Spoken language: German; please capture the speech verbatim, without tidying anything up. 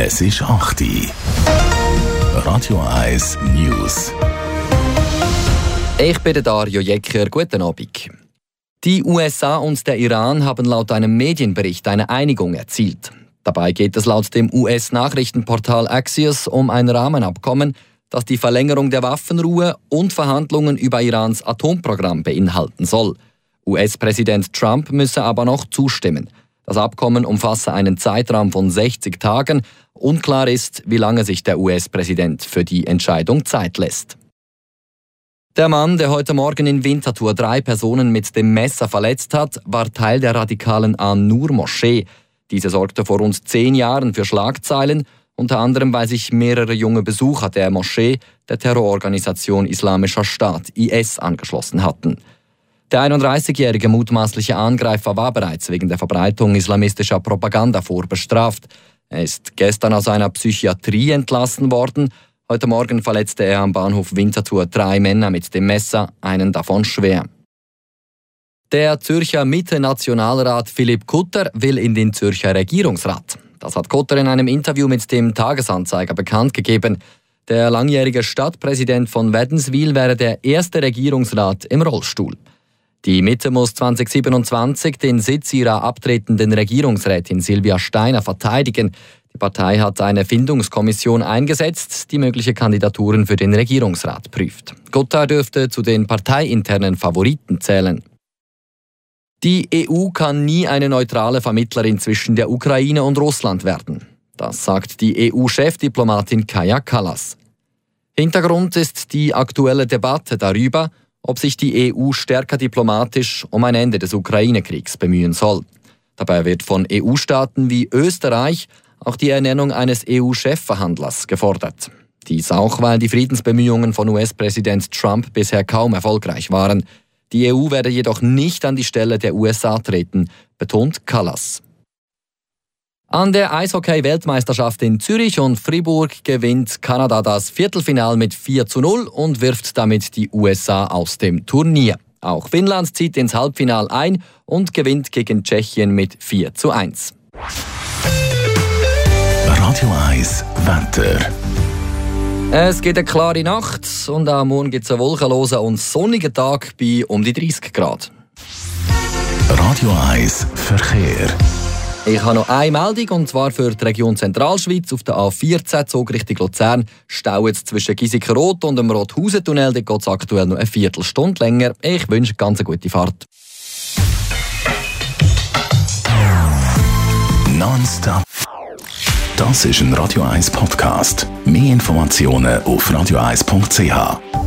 Es ist acht Uhr. Radio eins News. Ich bin der Dario Jecker. Guten Abend. Die U S A und der Iran haben laut einem Medienbericht eine Einigung erzielt. Dabei geht es laut dem U S-Nachrichtenportal Axios um ein Rahmenabkommen, das die Verlängerung der Waffenruhe und Verhandlungen über Irans Atomprogramm beinhalten soll. U S-Präsident Trump müsse aber noch zustimmen. Das Abkommen umfasse einen Zeitraum von sechzig Tagen. Unklar ist, wie lange sich der U S-Präsident für die Entscheidung Zeit lässt. Der Mann, der heute Morgen in Winterthur drei Personen mit dem Messer verletzt hat, war Teil der radikalen An-Nur-Moschee. Diese sorgte vor rund zehn Jahren für Schlagzeilen, unter anderem weil sich mehrere junge Besucher der Moschee der Terrororganisation Islamischer Staat I S angeschlossen hatten. Der einunddreißigjährige mutmaßliche Angreifer war bereits wegen der Verbreitung islamistischer Propaganda vorbestraft. Er ist gestern aus einer Psychiatrie entlassen worden. Heute Morgen verletzte er am Bahnhof Winterthur drei Männer mit dem Messer, einen davon schwer. Der Zürcher Mitte-Nationalrat Philipp Kutter will in den Zürcher Regierungsrat. Das hat Kutter in einem Interview mit dem Tagesanzeiger bekannt gegeben. Der langjährige Stadtpräsident von Wädenswil wäre der erste Regierungsrat im Rollstuhl. Die Mitte muss zwanzig siebenundzwanzig den Sitz ihrer abtretenden Regierungsrätin Silvia Steiner verteidigen. Die Partei hat eine Findungskommission eingesetzt, die mögliche Kandidaturen für den Regierungsrat prüft. Kutter dürfte zu den parteiinternen Favoriten zählen. Die E U kann nie eine neutrale Vermittlerin zwischen der Ukraine und Russland werden. Das sagt die E U-Chefdiplomatin Kaja Kallas. Hintergrund ist die aktuelle Debatte darüber, ob sich die E U stärker diplomatisch um ein Ende des Ukraine-Kriegs bemühen soll. Dabei wird von E U-Staaten wie Österreich auch die Ernennung eines E U-Chefverhandlers gefordert. Dies auch, weil die Friedensbemühungen von U S-Präsident Trump bisher kaum erfolgreich waren. Die E U werde jedoch nicht an die Stelle der U S A treten, betont Kallas. An der Eishockey-Weltmeisterschaft in Zürich und Fribourg gewinnt Kanada das Viertelfinale mit vier zu null und wirft damit die U S A aus dem Turnier. Auch Finnland zieht ins Halbfinale ein und gewinnt gegen Tschechien mit vier zu eins. Radio eins Wetter. Es gibt eine klare Nacht und am Morgen gibt es einen wolkenlosen und sonnigen Tag bei um die dreißig Grad. Radio eins Verkehr. Ich habe noch eine Meldung, und zwar für die Region Zentralschweiz. Auf der A vierzehn Zug Richtung Luzern staut es zwischen Giesiker-Rot und dem Rothausen-Tunnel. Da geht es aktuell noch eine Viertelstunde länger. Ich wünsche eine ganz gute Fahrt. Nonstop. Das ist ein Radio eins Podcast. Mehr Informationen auf radio eins punkt c h.